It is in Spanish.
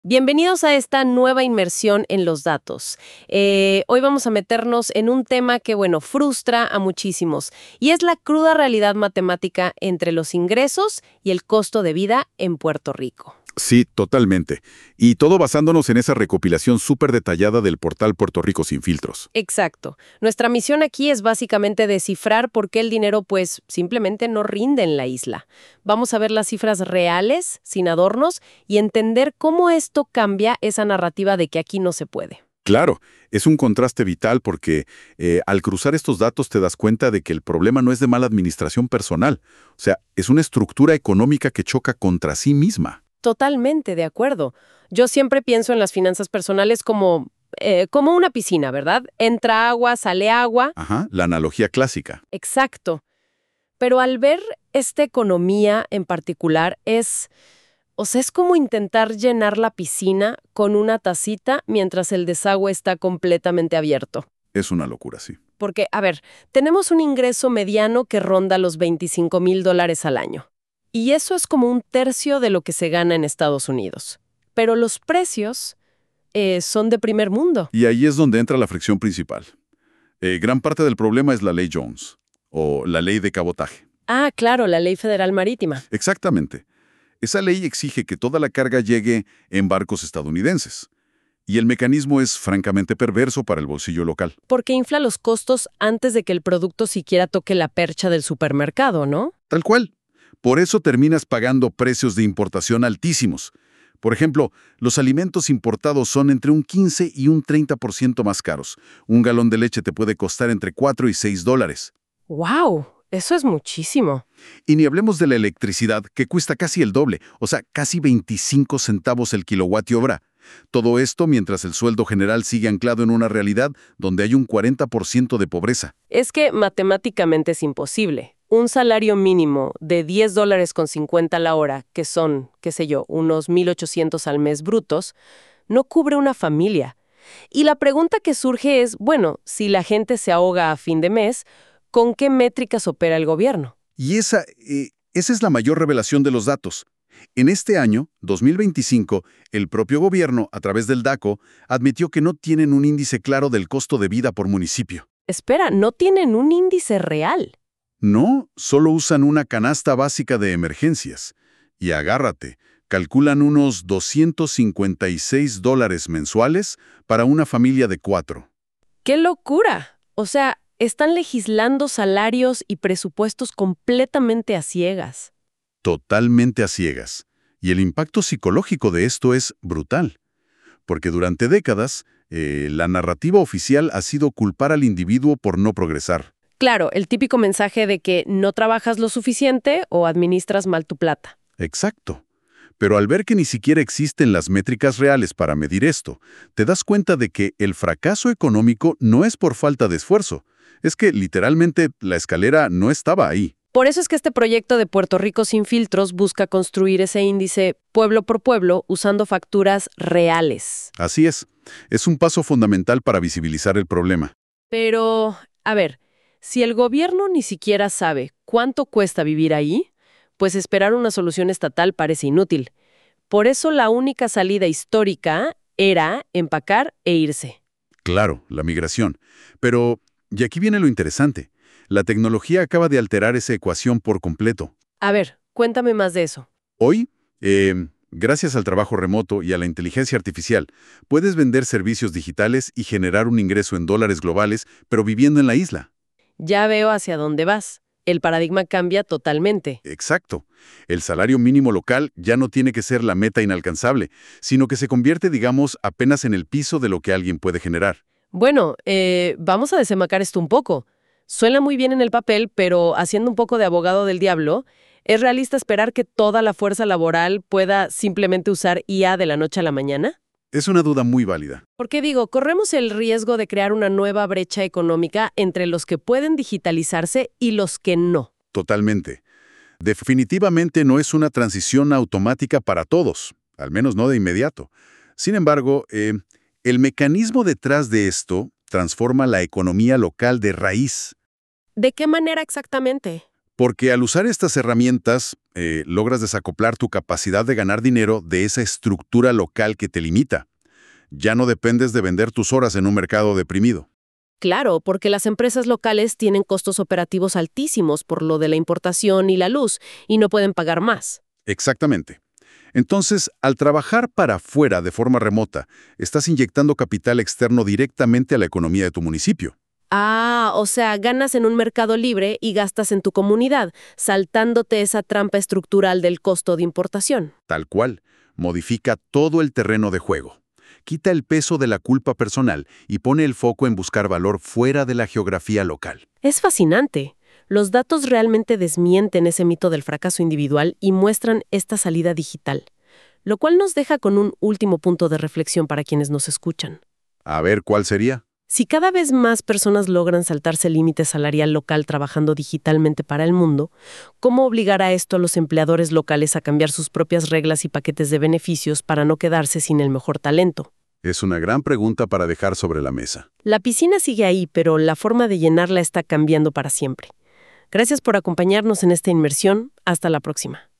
Bienvenidos a esta nueva inmersión en los datos. Hoy vamos a meternos en un tema que, bueno, frustra a muchísimos, y es la cruda realidad matemática entre los ingresos y el costo de vida en Puerto Rico. Sí, totalmente. Y todo basándonos en esa recopilación súper detallada del portal Puerto Rico Sin Filtros. Exacto. Nuestra misión aquí es básicamente descifrar por qué el dinero, pues, simplemente no rinde en la isla. Vamos a ver las cifras reales, sin adornos, y entender cómo esto cambia esa narrativa de que aquí no se puede. Claro, es un contraste vital porque al cruzar estos datos te das cuenta de que el problema no es de mala administración personal. O sea, es una estructura económica que choca contra sí misma. Totalmente de acuerdo. Yo siempre pienso en las finanzas personales como una piscina, ¿verdad? Entra agua, sale agua. Ajá, la analogía clásica. Exacto. Pero al ver esta economía en particular es como intentar llenar la piscina con una tacita mientras el desagüe está completamente abierto. Es una locura, sí. Porque, a ver, tenemos un ingreso mediano que ronda los $25,000 al año. Y eso es como un tercio de lo que se gana en Estados Unidos. Pero los precios son de primer mundo. Y ahí es donde entra la fricción principal. Gran parte del problema es la ley Jones, o la ley de cabotaje. Ah, claro, la Ley Federal Marítima. Exactamente. Esa ley exige que toda la carga llegue en barcos estadounidenses. Y el mecanismo es francamente perverso para el bolsillo local. Porque infla los costos antes de que el producto siquiera toque la percha del supermercado, ¿no? Tal cual. Por eso terminas pagando precios de importación altísimos. Por ejemplo, los alimentos importados son entre un 15 y un 30% más caros. Un galón de leche te puede costar entre 4 y 6 dólares. ¡Wow! Eso es muchísimo. Y ni hablemos de la electricidad, que cuesta casi el doble, o sea, casi 25 centavos el kilovatio hora. Todo esto mientras el sueldo general sigue anclado en una realidad donde hay un 40% de pobreza. Es que matemáticamente es imposible. Un salario mínimo de $10.50 la hora, que son, qué sé yo, unos 1,800 al mes brutos, no cubre una familia. Y la pregunta que surge es, bueno, si la gente se ahoga a fin de mes, ¿con qué métricas opera el gobierno? Y esa es la mayor revelación de los datos. En este año, 2025, el propio gobierno, a través del DACO, admitió que no tienen un índice claro del costo de vida por municipio. Espera, no tienen un índice real. No, solo usan una canasta básica de emergencias. Y agárrate, calculan unos $256 mensuales para una familia de 4. ¡Qué locura! O sea, están legislando salarios y presupuestos completamente a ciegas. Totalmente a ciegas. Y el impacto psicológico de esto es brutal. Porque durante décadas, la narrativa oficial ha sido culpar al individuo por no progresar. Claro, el típico mensaje de que no trabajas lo suficiente o administras mal tu plata. Exacto. Pero al ver que ni siquiera existen las métricas reales para medir esto, te das cuenta de que el fracaso económico no es por falta de esfuerzo. Es que, literalmente, la escalera no estaba ahí. Por eso es que este proyecto de Puerto Rico Sin Filtros busca construir ese índice pueblo por pueblo usando facturas reales. Así es. Es un paso fundamental para visibilizar el problema. Pero, a ver, si el gobierno ni siquiera sabe cuánto cuesta vivir ahí, pues esperar una solución estatal parece inútil. Por eso la única salida histórica era empacar e irse. Claro, la migración. Pero, y aquí viene lo interesante. La tecnología acaba de alterar esa ecuación por completo. A ver, cuéntame más de eso. Hoy, gracias al trabajo remoto y a la inteligencia artificial, puedes vender servicios digitales y generar un ingreso en dólares globales, pero viviendo en la isla. Ya veo hacia dónde vas. El paradigma cambia totalmente. Exacto. El salario mínimo local ya no tiene que ser la meta inalcanzable, sino que se convierte, digamos, apenas en el piso de lo que alguien puede generar. Bueno, vamos a desenmacar esto un poco. Suena muy bien en el papel, pero haciendo un poco de abogado del diablo, ¿es realista esperar que toda la fuerza laboral pueda simplemente usar IA de la noche a la mañana? Es una duda muy válida. Porque digo, corremos el riesgo de crear una nueva brecha económica entre los que pueden digitalizarse y los que no. Totalmente. Definitivamente no es una transición automática para todos, al menos no de inmediato. Sin embargo, el mecanismo detrás de esto transforma la economía local de raíz. ¿De qué manera exactamente? Porque al usar estas herramientas, logras desacoplar tu capacidad de ganar dinero de esa estructura local que te limita. Ya no dependes de vender tus horas en un mercado deprimido. Claro, porque las empresas locales tienen costos operativos altísimos por lo de la importación y la luz, y no pueden pagar más. Exactamente. Entonces, al trabajar para afuera de forma remota, estás inyectando capital externo directamente a la economía de tu municipio. Ah, o sea, ganas en un mercado libre y gastas en tu comunidad, saltándote esa trampa estructural del costo de importación. Tal cual, modifica todo el terreno de juego. Quita el peso de la culpa personal y pone el foco en buscar valor fuera de la geografía local. Es fascinante. Los datos realmente desmienten ese mito del fracaso individual y muestran esta salida digital, lo cual nos deja con un último punto de reflexión para quienes nos escuchan. A ver, ¿cuál sería? Si cada vez más personas logran saltarse el límite salarial local trabajando digitalmente para el mundo, ¿cómo obligará esto a los empleadores locales a cambiar sus propias reglas y paquetes de beneficios para no quedarse sin el mejor talento? Es una gran pregunta para dejar sobre la mesa. La piscina sigue ahí, pero la forma de llenarla está cambiando para siempre. Gracias por acompañarnos en esta inmersión. Hasta la próxima.